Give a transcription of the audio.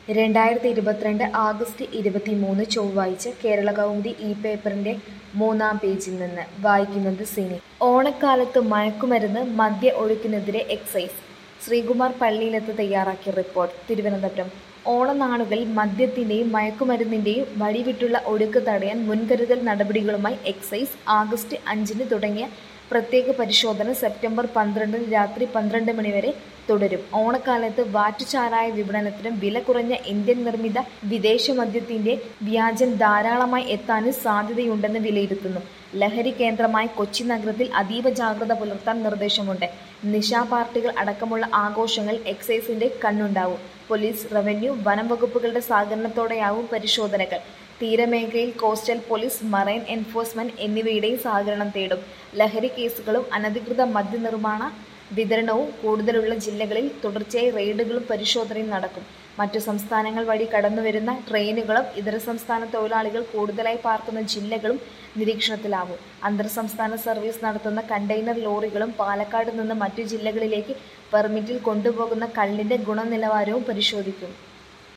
2022 August 23 ചൊവ്വാഴ്ച കേരളകൗമുദി പേപ്പറിന്റെ 3-ാം പേജിൽ നിന്ന് വായിക്കുന്നത് സിനി. ഓണക്കാലത്ത് മയക്കുമരുന്ന് മദ്യ ഒഴുക്കിനെതിരെ എക്സൈസ്. ശ്രീകുമാർ പള്ളിയിലത്ത് തയ്യാറാക്കിയ റിപ്പോർട്ട്. തിരുവനന്തപുരം. ഓണനാളുകളിൽ മദ്യത്തിന്റെയും മയക്കുമരുന്നിന്റെയും വഴിവിട്ടുള്ള ഒഴുക്ക് തടയാൻ മുൻകരുതൽ നടപടികളുമായി എക്സൈസ് ആഗസ്റ്റ് 5-ന് തുടങ്ങിയ പ്രത്യേക പരിശോധന സെപ്റ്റംബർ 12-ന് രാത്രി 12 മണി വരെ തുടരും. ഓണക്കാലത്ത് വാറ്റുചാരായ വിപണനത്തിനും വില കുറഞ്ഞ ഇന്ത്യൻ നിർമ്മിത വിദേശ മദ്യത്തിന്റെ വ്യാജം ധാരാളമായി എത്താനും സാധ്യതയുണ്ടെന്ന് വിലയിരുത്തുന്നു. ലഹരി കേന്ദ്രമായ കൊച്ചി നഗരത്തിൽ അതീവ ജാഗ്രത പുലർത്താൻ നിർദ്ദേശമുണ്ട്. നിശാ പാർട്ടികൾ അടക്കമുള്ള ആഘോഷങ്ങളിൽ എക്സൈസിന്റെ കണ്ണുണ്ടാവും. പോലീസ്, റവന്യൂ, വനം വകുപ്പുകളുടെ സഹകരണത്തോടെയാവും പരിശോധനകൾ. തീരമേഖലയിൽ കോസ്റ്റൽ പോലീസ്, മറൈൻ എൻഫോഴ്സ്മെന്റ് എന്നിവയുടെയും സഹകരണം തേടും. ലഹരി കേസുകളും അനധികൃത മദ്യനിർമ്മാണ വിതരണവും കൂടുതലുള്ള ജില്ലകളിൽ തുടർച്ചയായി റെയ്ഡുകളും പരിശോധനയും നടക്കും. മറ്റു സംസ്ഥാനങ്ങൾ വഴി കടന്നുവരുന്ന ട്രെയിനുകളും ഇതര സംസ്ഥാന തൊഴിലാളികൾ കൂടുതലായി പാർക്കുന്ന ജില്ലകളും നിരീക്ഷണത്തിലാവും. അന്തർ സംസ്ഥാന സർവീസ് നടത്തുന്ന കണ്ടെയ്നർ ലോറികളും പാലക്കാട് നിന്ന് മറ്റു ജില്ലകളിലേക്ക് പെർമിറ്റിൽ കൊണ്ടുപോകുന്ന കള്ളിന്റെ ഗുണനിലവാരവും പരിശോധിക്കും.